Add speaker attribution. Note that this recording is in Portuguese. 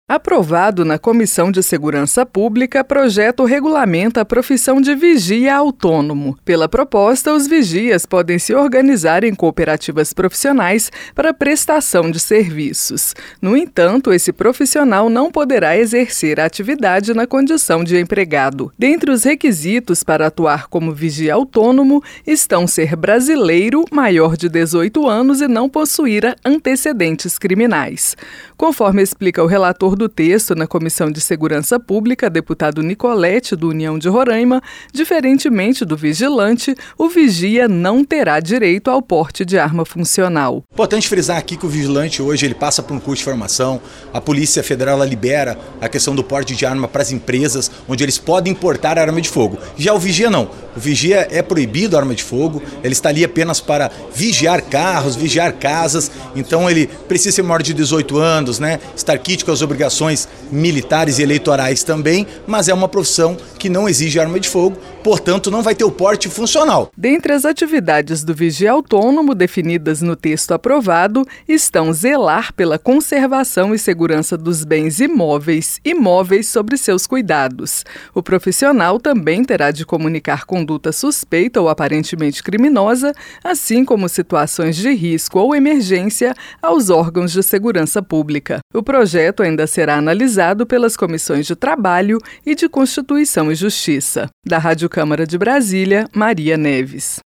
Speaker 1: Aprovado na Comissão de Segurança Pública, projeto regulamenta a profissão de vigia autônomo. Pela proposta, os vigias podem se organizar em cooperativas profissionais para prestação de serviços. No entanto, esse profissional não poderá exercer a atividade na condição de empregado. Dentre os requisitos para atuar como vigia autônomo estão ser brasileiro, maior de 18 anos e não possuir antecedentes criminais. Conforme explica o relator do texto na Comissão de Segurança Pública, deputado Nicolete, do União de Roraima, diferentemente do vigilante, o vigia não terá direito ao porte de arma funcional.
Speaker 2: Importante frisar aqui que o vigilante hoje ele passa por um curso de formação, a Polícia Federal ela libera a questão do porte de arma para as empresas, onde eles podem importar arma de fogo. Já o vigia não. O vigia é proibido a arma de fogo, ele está ali apenas para vigiar carros, vigiar casas, então ele precisa ser maior de 18 anos, estar quite às obrigações militares e eleitorais também, mas é uma profissão que não exige arma de fogo, portanto não vai ter o porte funcional.
Speaker 1: Dentre as atividades do vigia autônomo definidas no texto aprovado estão zelar pela conservação e segurança dos bens imóveis e móveis sobre seus cuidados. O profissional também terá de comunicar conduta suspeita ou aparentemente criminosa, assim como situações de risco ou emergência aos órgãos de segurança pública. O projeto ainda será analisado pelas comissões de Trabalho e de Constituição e Justiça. Da Rádio Câmara de Brasília, Maria Neves.